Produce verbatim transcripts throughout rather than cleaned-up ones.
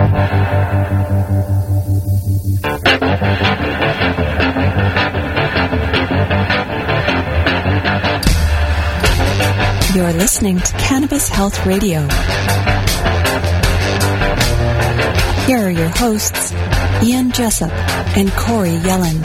You're listening to Cannabis Health Radio. Here are your hosts, Ian Jessup and Corey Yelland.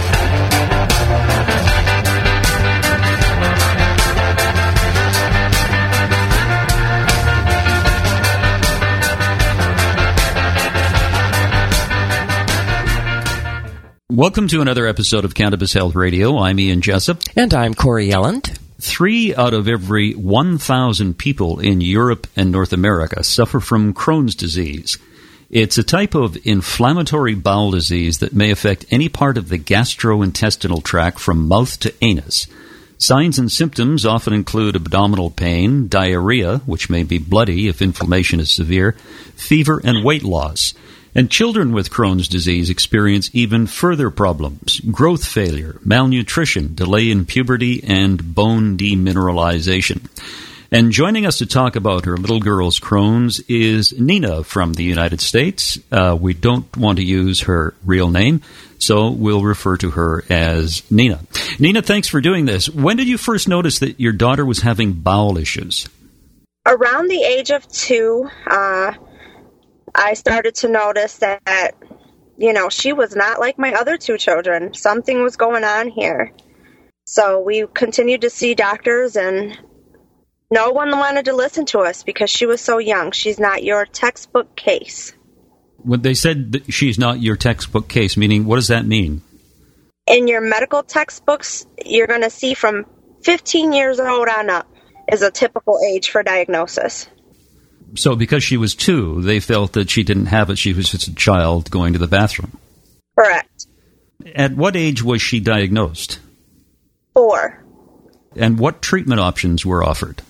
Welcome to another episode of Cannabis Health Radio. I'm Ian Jessup. And I'm Corey Yelland. Three out of every one thousand people in Europe and North America suffer from Crohn's disease. It's a type of inflammatory bowel disease that may affect any part of the gastrointestinal tract from mouth to anus. Signs and symptoms often include abdominal pain, diarrhea, which may be bloody if inflammation is severe, fever, and weight loss. And children with Crohn's disease experience even further problems: growth failure, malnutrition, delay in puberty, and bone demineralization. And joining us to talk about her little girl's Crohn's is Nina from the United States. Uh, we don't want to use her real name, so we'll refer to her as Nina. Nina, thanks for doing this. When did you first notice that your daughter was having bowel issues? Around the age of two, uh, I started to notice that, you know, she was not like my other two children. Something was going on here. So we continued to see doctors, and no one wanted to listen to us because she was so young. She's not your textbook case. When they said that she's not your textbook case, meaning what does that mean? In your medical textbooks, you're going to see from fifteen years old on up is a typical age for diagnosis. So because she was two, they felt that she didn't have it. She was just a child going to the bathroom. Correct. At what age was she diagnosed? Four. And what treatment options were offered?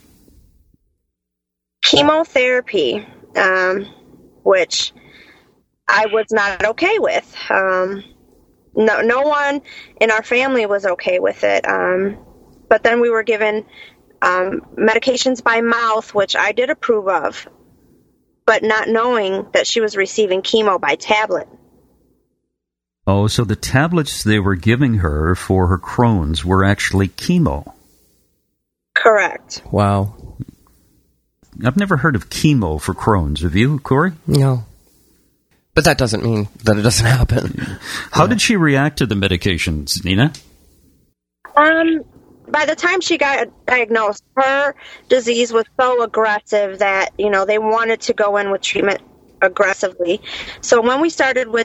Chemotherapy, um, which I was not okay with. Um, no, no one in our family was okay with it. Um, but then we were given Um, medications by mouth, which I did approve of, but not knowing that she was receiving chemo by tablet. Oh, so the tablets they were giving her for her Crohn's were actually chemo. Correct. Wow. I've never heard of chemo for Crohn's. Have you, Corey? No. But that doesn't mean that it doesn't happen. How yeah. did she react to the medications, Nina? Um... By the time she got diagnosed, her disease was so aggressive that, you know, they wanted to go in with treatment aggressively. So when we started with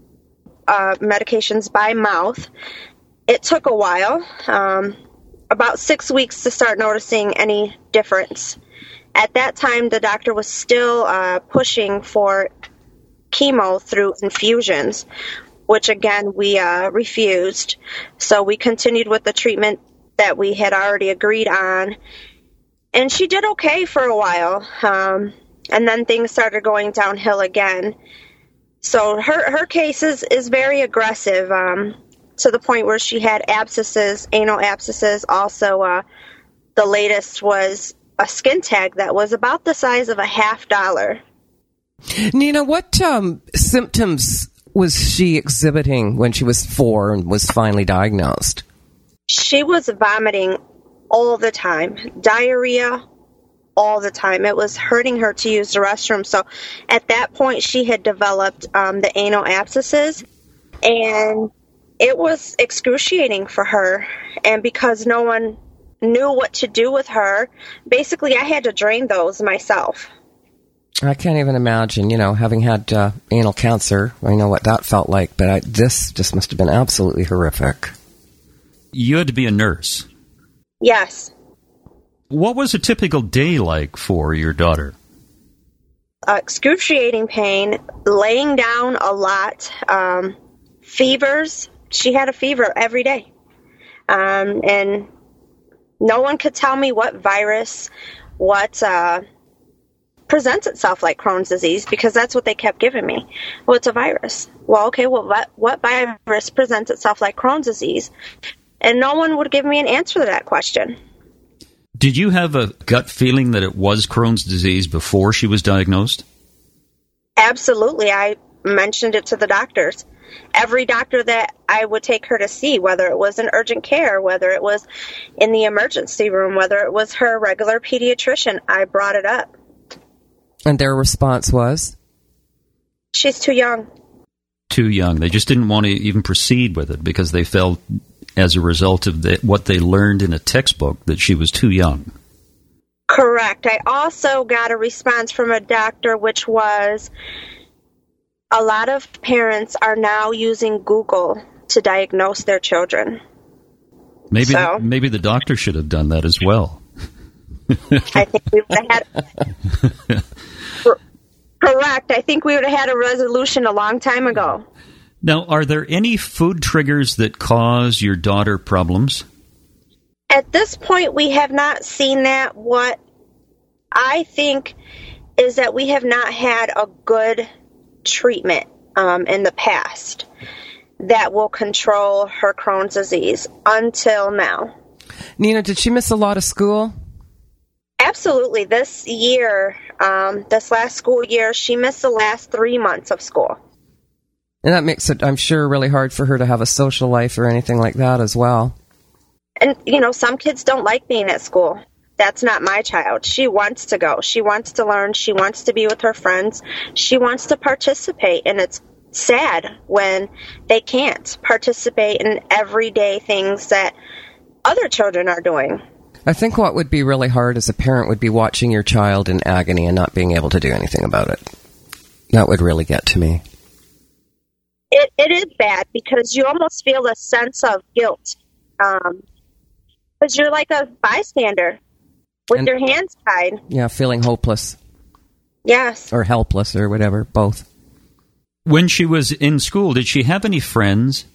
uh, medications by mouth, it took a while, um, about six weeks to start noticing any difference. At that time, the doctor was still uh, pushing for chemo through infusions, which, again, we uh, refused. So we continued with the treatment that we had already agreed on, and she did okay for a while, um, and then things started going downhill again. So her her case is, is very aggressive, um, to the point where she had abscesses, anal abscesses. Also, uh, the latest was a skin tag that was about the size of a half dollar. Nina, what um, symptoms was she exhibiting when she was four and was finally diagnosed? She was vomiting all the time, diarrhea all the time. It was hurting her to use the restroom. So at that point, she had developed um, the anal abscesses, and it was excruciating for her. And because no one knew what to do with her, basically I had to drain those myself. I can't even imagine, you know, having had uh, anal cancer. I know what that felt like, but I, this just must have been absolutely horrific. You had to be a nurse. Yes. What was a typical day like for your daughter? Uh, excruciating pain, laying down a lot, um, fevers. She had a fever every day. Um, and no one could tell me what virus, what uh, presents itself like Crohn's disease, because that's what they kept giving me. Well, it's a virus. Well, okay, well, what, what virus presents itself like Crohn's disease? And no one would give me an answer to that question. Did you have a gut feeling that it was Crohn's disease before she was diagnosed? Absolutely. I mentioned it to the doctors. Every doctor that I would take her to see, whether it was in urgent care, whether it was in the emergency room, whether it was her regular pediatrician, I brought it up. And their response was? She's too young. Too young. They just didn't want to even proceed with it because they felt, as a result of the, what they learned in a textbook, that she was too young. Correct. I also got a response from a doctor, which was, a lot of parents are now using Google to diagnose their children. Maybe so, maybe the doctor should have done that as well. I think we would have had... Correct. I think we would have had a resolution a long time ago. Now, are there any food triggers that cause your daughter problems? At this point, we have not seen that. What I think is that we have not had a good treatment um, in the past that will control her Crohn's disease until now. Nina, did she miss a lot of school? Absolutely. This year, um, this last school year, she missed the last three months of school. And that makes it, I'm sure, really hard for her to have a social life or anything like that as well. And, you know, some kids don't like being at school. That's not my child. She wants to go. She wants to learn. She wants to be with her friends. She wants to participate. And it's sad when they can't participate in everyday things that other children are doing. I think what would be really hard as a parent would be watching your child in agony and not being able to do anything about it. That would really get to me. It, it is bad because you almost feel a sense of guilt. Um, because you're like a bystander with and, your hands tied. Yeah, feeling hopeless. Yes. Or helpless or whatever, both. When she was in school, did she have any friends?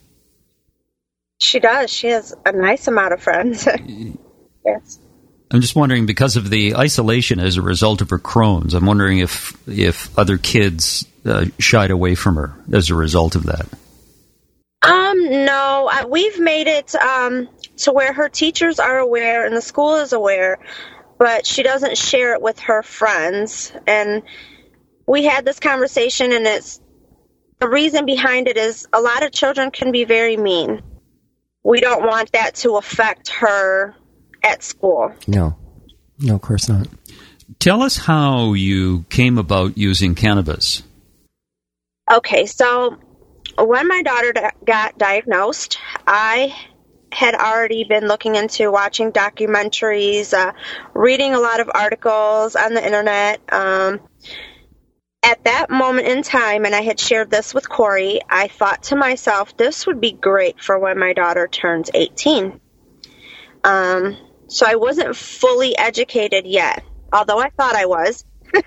She does. She has a nice amount of friends. Yes. I'm just wondering, because of the isolation as a result of her Crohn's, I'm wondering if if other kids uh, shied away from her as a result of that. Um, no, uh, we've made it um, to where her teachers are aware and the school is aware, but she doesn't share it with her friends. And we had this conversation, and it's the reason behind it is a lot of children can be very mean. We don't want that to affect her at school. No. No, of course not. Tell us how you came about using cannabis. Okay, so when my daughter got diagnosed, I had already been looking into watching documentaries, uh, reading a lot of articles on the internet. Um, at that moment in time, and I had shared this with Corey, I thought to myself, this would be great for when my daughter turns eighteen. Um, so I wasn't fully educated yet, although I thought I was.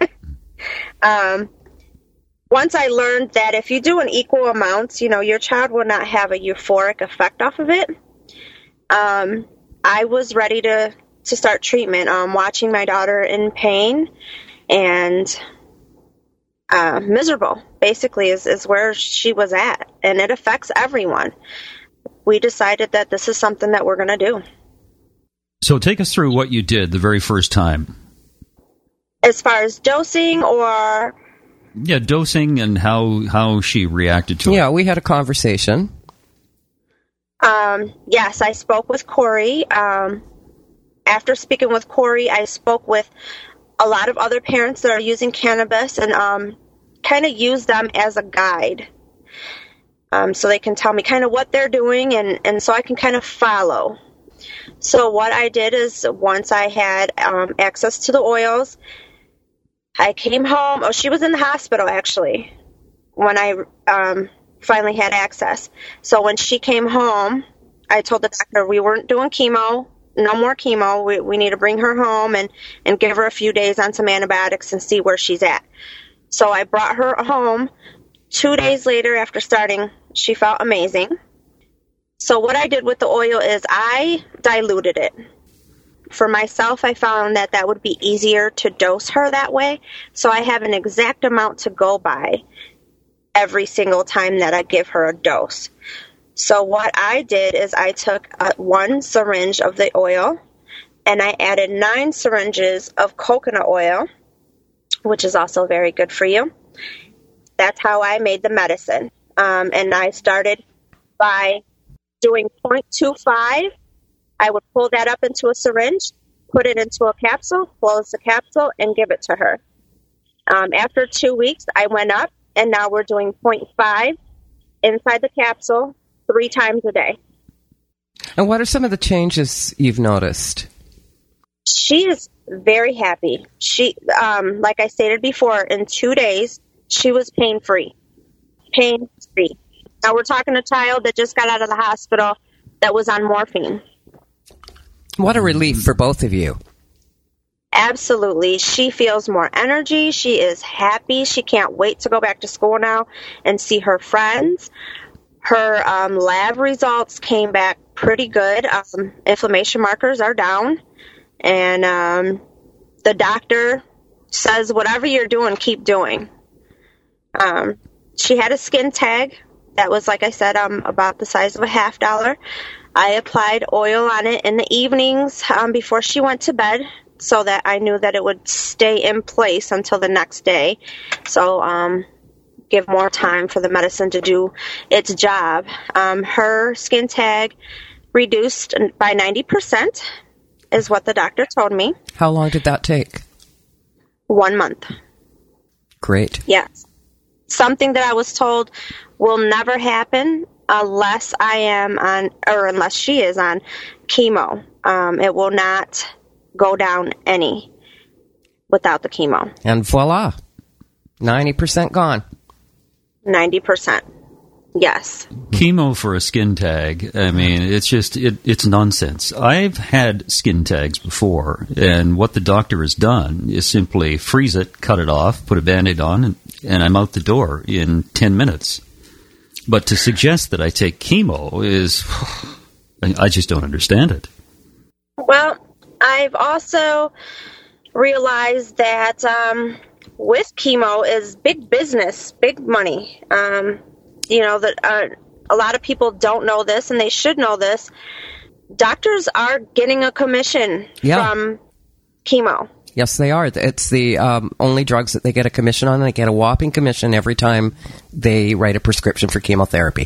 um, once I learned that if you do an equal amount, you know, your child will not have a euphoric effect off of it. Um, I was ready to, to start treatment, um, watching my daughter in pain and uh, miserable, basically, is, is where she was at. And it affects everyone. We decided that this is something that we're going to do. So take us through what you did the very first time. As far as dosing or... Yeah, dosing and how how she reacted to yeah, it. Yeah, we had a conversation. Um, yes, I spoke with Corey. Um, after speaking with Corey, I spoke with a lot of other parents that are using cannabis and um, kind of use them as a guide. Um, so they can tell me kind of what they're doing, and, and so I can kind of follow. So what I did is once I had um, access to the oils, I came home. Oh, she was in the hospital, actually, when I um, finally had access. So when she came home, I told the doctor we weren't doing chemo, no more chemo. We, we need to bring her home and, and give her a few days on some antibiotics and see where she's at. So I brought her home. Two days later, after starting, she felt amazing. So what I did with the oil is I diluted it. For myself, I found that that would be easier to dose her that way. So I have an exact amount to go by every single time that I give her a dose. So what I did is I took uh, one syringe of the oil and I added nine syringes of coconut oil, which is also very good for you. that's how I made the medicine. Um, and I started by doing point two five. I would pull that up into a syringe, put it into a capsule, close the capsule, and give it to her. Um, after two weeks, I went up, and now we're doing point five inside the capsule three times a day. And what are some of the changes you've noticed? She is very happy. She, um, like I stated before, in two days, she was pain-free. Pain-free. Now we're talking a child that just got out of the hospital that was on morphine. What a relief for both of you. Absolutely. She feels more energy. She is happy. She can't wait to go back to school now and see her friends. Her um, lab results came back pretty good. Um, inflammation markers are down. And um, the doctor says, whatever you're doing, keep doing. Um, she had a skin tag that was, like I said, um, about the size of a half dollar. I applied oil on it in the evenings um, before she went to bed so that I knew that it would stay in place until the next day. So um, give more time for the medicine to do its job. Um, her skin tag reduced by ninety percent is what the doctor told me. How long did that take? One month. Great. Yes. Something that I was told will never happen unless I am on, or unless she is on chemo. Um, it will not go down any without the chemo. And voila, ninety percent gone. ninety percent. Yes. Chemo for a skin tag, I mean, it's just, it, it's nonsense. I've had skin tags before, and what the doctor has done is simply freeze it, cut it off, put a Band-Aid on, and, and I'm out the door in ten minutes. But to suggest that I take chemo is, I just don't understand it. Well, I've also realized that um, with chemo is big business, big money. Um You know, that uh, a lot of people don't know this, and they should know this. Doctors are getting a commission yeah. from chemo. Yes, they are. It's the um, only drugs that they get a commission on. They get a whopping commission every time they write a prescription for chemotherapy.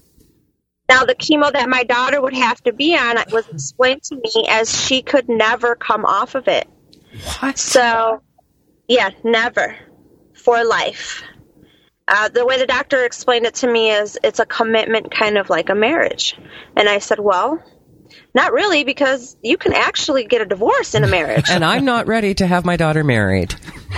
Now, the chemo that my daughter would have to be on was explained to me as she could never come off of it. What? So, yeah, never. For life. Uh, the way the doctor explained it to me is it's a commitment kind of like a marriage. And I said, well, not really, because you can actually get a divorce in a marriage. And I'm not ready to have my daughter married.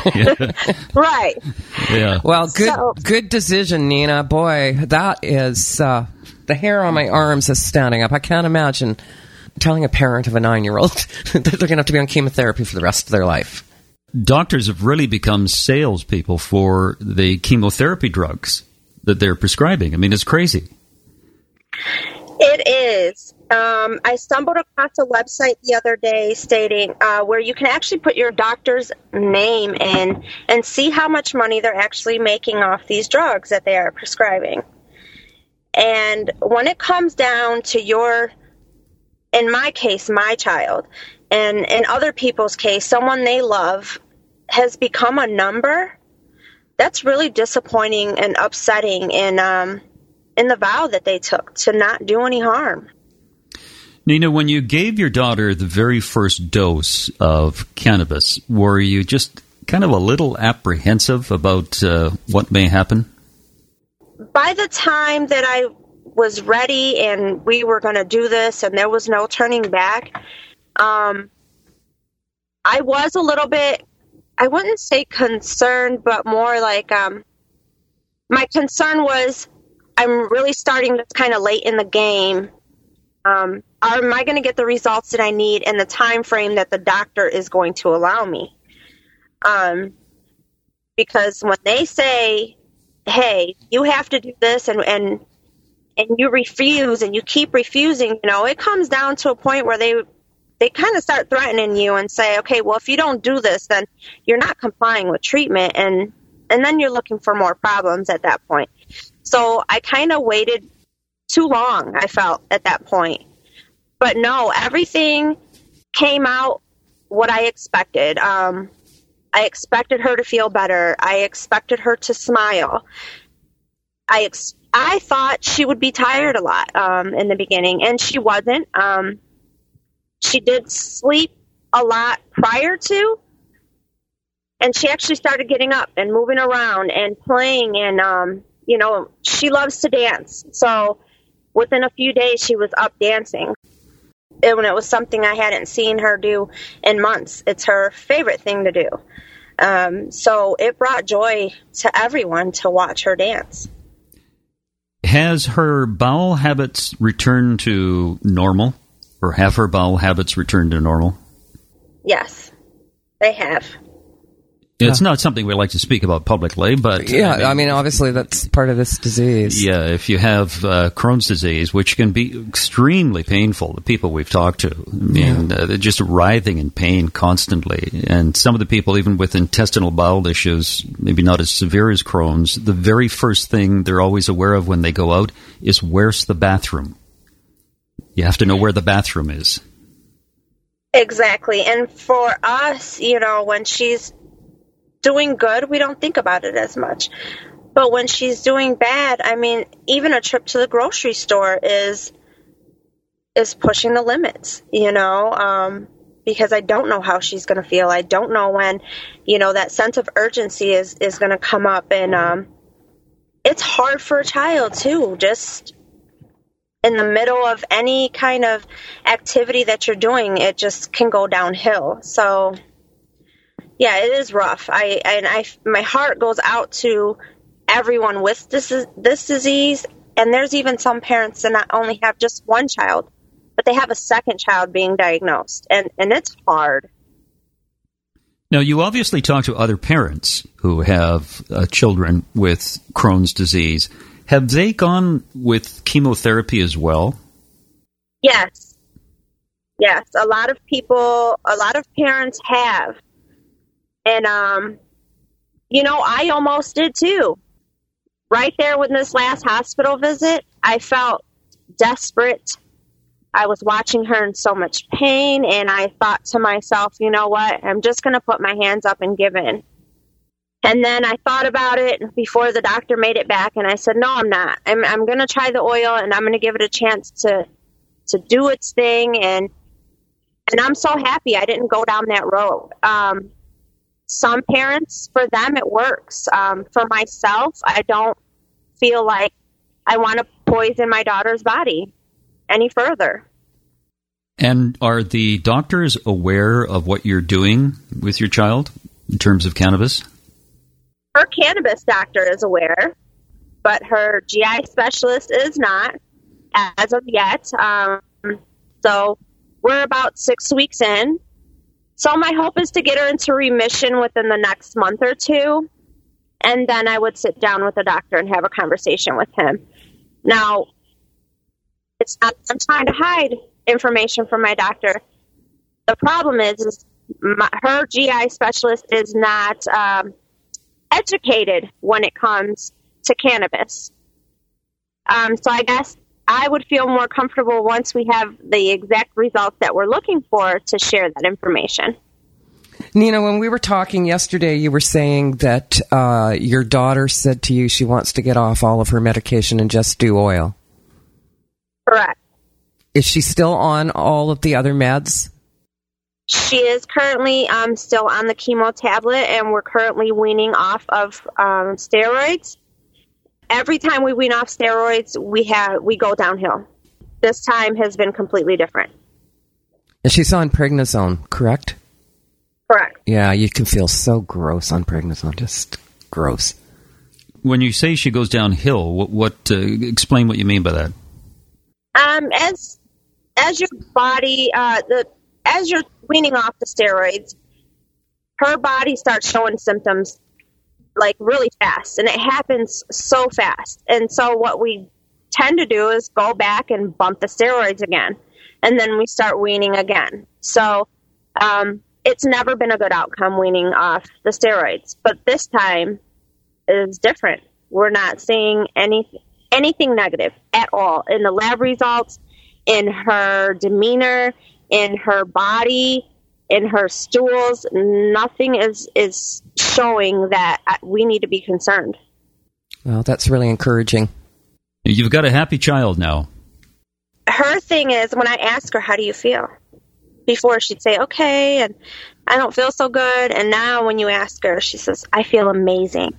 Right. Yeah. Well, good So- good decision, Nina. Boy, that is, uh, the hair on my arms is standing up. I can't imagine telling a parent of a nine-year-old that they're going to have to be on chemotherapy for the rest of their life. Doctors have really become salespeople for the chemotherapy drugs that they're prescribing. I mean, it's crazy. It is. Um, I stumbled across a website the other day stating uh, where you can actually put your doctor's name in and see how much money they're actually making off these drugs that they are prescribing. And when it comes down to your, in my case, my child, and in other people's case, someone they love has become a number, that's really disappointing and upsetting in, um, in the vow that they took to not do any harm. Nina, when you gave your daughter the very first dose of cannabis, were you just kind of a little apprehensive about uh, what may happen? By the time that I was ready and we were going to do this and there was no turning back, um, I was a little bit, I wouldn't say concerned, but more like um, my concern was I'm really starting this kind of late in the game. Um, am I going to get the results that I need in the time frame that the doctor is going to allow me? Um, because when they say, hey, you have to do this, and, and and you refuse and you keep refusing, you know, it comes down to a point where they they kind of start threatening you and say, okay, well, if you don't do this, then you're not complying with treatment, and and then you're looking for more problems at that point. So I kind of waited too long, I felt, at that point. But no, everything came out what I expected. Um, I expected her to feel better. I expected her to smile. I ex- I thought she would be tired a lot um, in the beginning, and she wasn't. Um, she did sleep a lot prior to, and she actually started getting up and moving around and playing, and, um, you know, she loves to dance. So within a few days, she was up dancing. And when it was something I hadn't seen her do in months, it's her favorite thing to do. Um, so it brought joy to everyone to watch her dance. Has her bowel habits returned to normal, or have her bowel habits returned to normal? Yes, they have. It's not something we like to speak about publicly, but... Yeah, I mean, I mean, obviously that's part of this disease. Yeah, if you have uh, Crohn's disease, which can be extremely painful, the people we've talked to, I mean, yeah. uh, they're just writhing in pain constantly. And some of the people, even with intestinal bowel issues, maybe not as severe as Crohn's, the very first thing they're always aware of when they go out is, where's the bathroom? You have to know where the bathroom is. Exactly. And for us, you know, when she's doing good, we don't think about it as much. But when she's doing bad, I mean, even a trip to the grocery store is is pushing the limits, you know, um, because I don't know how she's going to feel. I don't know when, you know, that sense of urgency is, is going to come up. And um, it's hard for a child, too, just in the middle of any kind of activity that you're doing, it just can go downhill. So... yeah, it is rough. I and I, my heart goes out to everyone with this this disease. And there's even some parents that not only have just one child, but they have a second child being diagnosed, and and it's hard. Now, you obviously talk to other parents who have uh, children with Crohn's disease. Have they gone with chemotherapy as well? Yes, yes. A lot of people, a lot of parents have. And, um, you know, I almost did too. Right there with this last hospital visit, I felt desperate. I was watching her in so much pain, and I thought to myself, you know what, I'm just going to put my hands up and give in. And then I thought about it before the doctor made it back, and I said, no, I'm not. I'm, I'm going to try the oil, and I'm going to give it a chance to to do its thing. And and I'm so happy I didn't go down that road. Um Some parents, for them, it works. Um, for myself, I don't feel like I want to poison my daughter's body any further. And are the doctors aware of what you're doing with your child in terms of cannabis? Her cannabis doctor is aware, but her G I specialist is not as of yet. Um, so we're about six weeks in. So my hope is to get her into remission within the next month or two, and then I would sit down with the doctor and have a conversation with him. Now, it's not that I'm trying to hide information from my doctor. The problem is, is my, her G I specialist is not um, educated when it comes to cannabis. Um, so I guess I would feel more comfortable once we have the exact results that we're looking for to share that information. Nina, when we were talking yesterday, you were saying that uh, your daughter said to you she wants to get off all of her medication and just do oil. Correct. Is she still on all of the other meds? She is currently um, still on the chemo tablet, and we're currently weaning off of um, steroids. Every time we wean off steroids, we have we go downhill. This time has been completely different. And she's on prednisone, correct? Correct. Yeah, you can feel so gross on prednisone, just gross. When you say she goes downhill, what, what uh, explain what you mean by that? Um, as as your body, uh, the as you're weaning off the steroids, her body starts showing symptoms like really fast, and it happens so fast. And so what we tend to do is go back and bump the steroids again, and then we start weaning again. So um, it's never been a good outcome weaning off the steroids, but this time is different. We're not seeing any anything negative at all in the lab results, in her demeanor, in her body. in her stools. Nothing is, is showing that we need to be concerned. Well, that's really encouraging. You've got a happy child now. Her thing is, when I ask her, how do you feel? Before she'd say, okay, and I don't feel so good. And now when you ask her, she says, I feel amazing.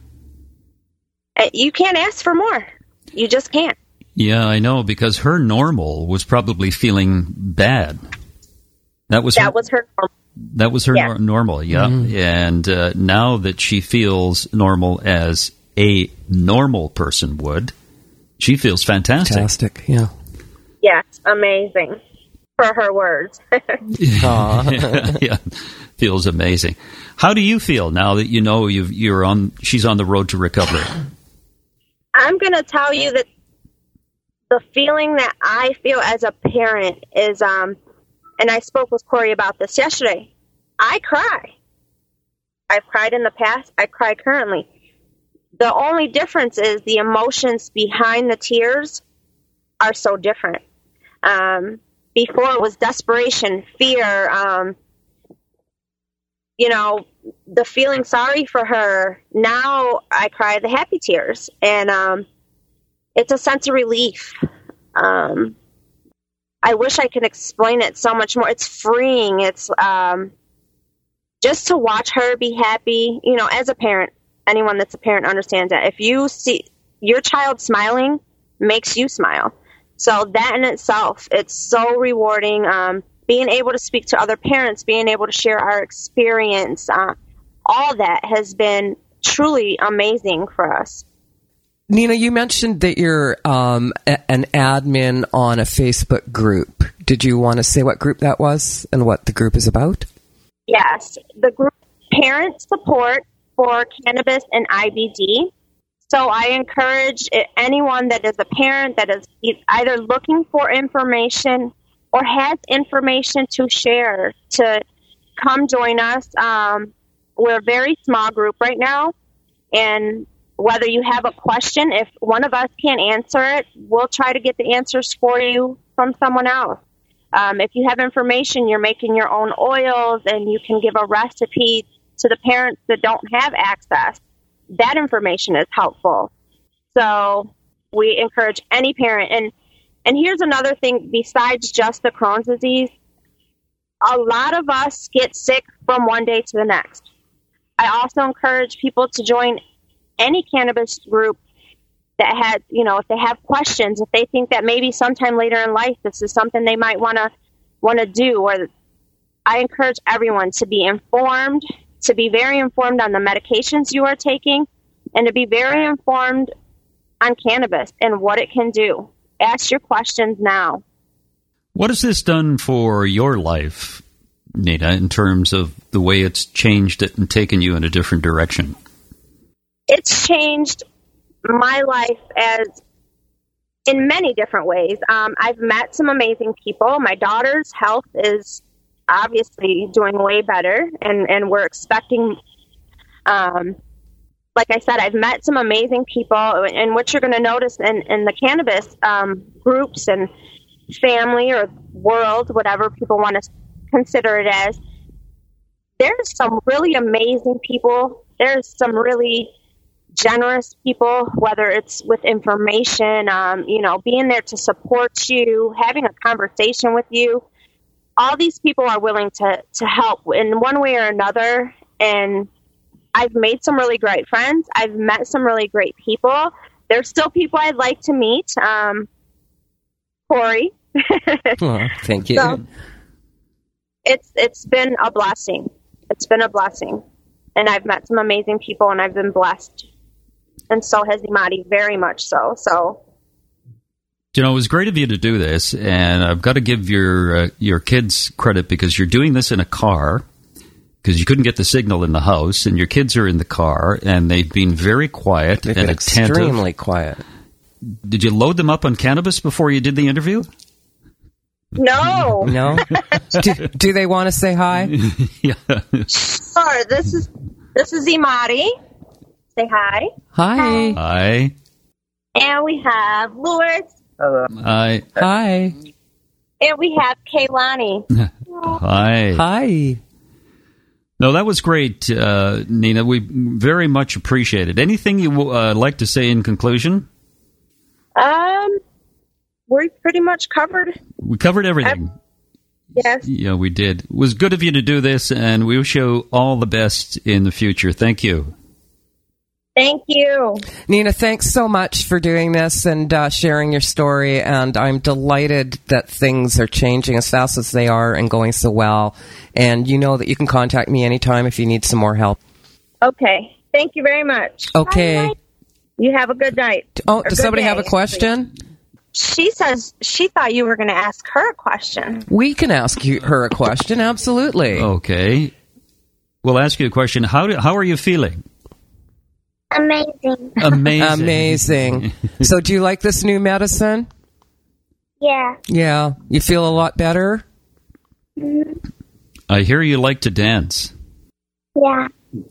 You can't ask for more. You just can't. Yeah, I know, because her normal was probably feeling bad. That was that her, was her normal. That was her yeah. nor- normal, yeah. Mm. And uh, now that she feels normal as a normal person would, she feels fantastic. Fantastic, yeah. Yes, amazing. For her words. yeah, yeah, feels amazing. How do you feel now that you know you've, you're on? She's on the road to recovery. I'm going to tell you that the feeling that I feel as a parent is, um, and I spoke with Corey about this yesterday. I cry. I've cried in the past. I cry currently. The only difference is the emotions behind the tears are so different. Um, before it was desperation, fear, um, you know, the feeling sorry for her. Now I cry the happy tears, and um, it's a sense of relief. Um, I wish I could explain it so much more. It's freeing. It's um, just to watch her be happy. You know, as a parent, anyone that's a parent understands that. If you see your child smiling, makes you smile. So that in itself, it's so rewarding. Um, being able to speak to other parents, being able to share our experience, uh, all that has been truly amazing for us. Nina, you mentioned that you're um, a- an admin on a Facebook group. Did you want to say what group that was and what the group is about? Yes, the group Parent Support for Cannabis and I B D. So I encourage anyone that is a parent that is either looking for information or has information to share to come join us. Um, we're a very small group right now, and whether you have a question, if one of us can't answer it, we'll try to get the answers for you from someone else. Um, if you have information, you're making your own oils and you can give a recipe to the parents that don't have access, that information is helpful. So we encourage any parent. And and here's another thing besides just the Crohn's disease. A lot of us get sick from one day to the next. I also encourage people to join any cannabis group that has, you know, if they have questions, if they think that maybe sometime later in life this is something they might want to want to do. Or I encourage everyone to be informed, to be very informed on the medications you are taking, and to be very informed on cannabis and what it can do. Ask your questions now. What has this done for your life, Nina, in terms of the way it's changed it and taken you in a different direction? It's changed my life as in many different ways. Um, I've met some amazing people. My daughter's health is obviously doing way better, and, and we're expecting, um, like I said, I've met some amazing people, and what you're going to notice in, in the cannabis um, groups and family or world, whatever people want to consider it as, there's some really amazing people. There's some really generous people, whether it's with information, um, you know, being there to support you, having a conversation with you. All these people are willing to, to help in one way or another. And I've made some really great friends. I've met some really great people. There's still people I'd like to meet. Um, Corey. Oh, thank you. So it's it's been a blessing. It's been a blessing. And I've met some amazing people, and I've been blessed. And so has Imadi, very much so. So, you know, it was great of you to do this, and I've got to give your uh, your kids credit because you're doing this in a car because you couldn't get the signal in the house, and your kids are in the car, and they've been very quiet They've and been attentive. Extremely quiet. Did you load them up on cannabis before you did the interview? no. No? do, do they want to say hi? Yeah. Sure. This is this is Imadi. Say hi. Hi. Hi. And we have Louis. Hi. Hi. And we have Kaylani. Hi. Hi. No, that was great, uh, Nina. We very much appreciate it. Anything you uh, like to say in conclusion? Um, we pretty much covered. We covered everything. I- yes. Yeah, we did. It was good of you to do this, and we wish you all the best in the future. Thank you. Thank you. Nina, thanks so much for doing this and uh, sharing your story. And I'm delighted that things are changing as fast as they are and going so well. And you know that you can contact me anytime if you need some more help. Okay. Thank you very much. Okay. Bye. You have a good night. Oh, Or does good somebody day, have a question? She says she thought you were going to ask her a question. We can ask you, her a question. Absolutely. Okay. We'll ask you a question. How do, how are you feeling? Amazing. Amazing. Amazing. So do you like this new medicine? Yeah. Yeah. You feel a lot better? I hear you like to dance. Yeah.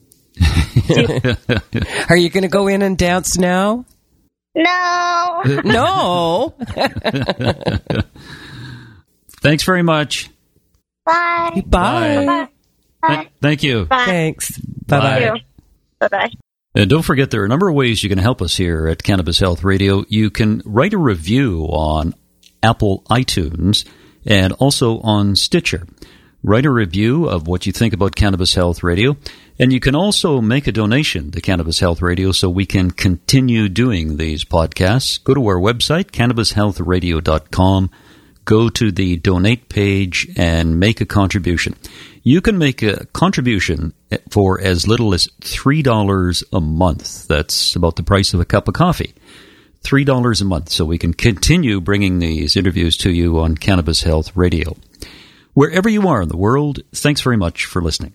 Are you going to go in and dance now? No. No. Thanks very much. Bye. Bye. Bye. Th- thank you. Bye. Thanks. Bye. Bye-bye. Bye-bye. And don't forget, there are a number of ways you can help us here at Cannabis Health Radio. You can write a review on Apple iTunes and also on Stitcher. Write a review of what you think about Cannabis Health Radio. And you can also make a donation to Cannabis Health Radio so we can continue doing these podcasts. Go to our website, cannabis health radio dot com. Go to the donate page and make a contribution. You can make a contribution for as little as three dollars a month. That's about the price of a cup of coffee. three dollars a month, so we can continue bringing these interviews to you on Cannabis Health Radio. Wherever you are in the world, thanks very much for listening.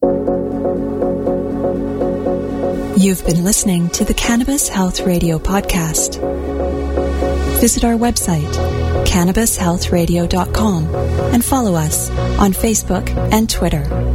You've been listening to the Cannabis Health Radio podcast. Visit our website, cannabis health radio dot com, and follow us on Facebook and Twitter.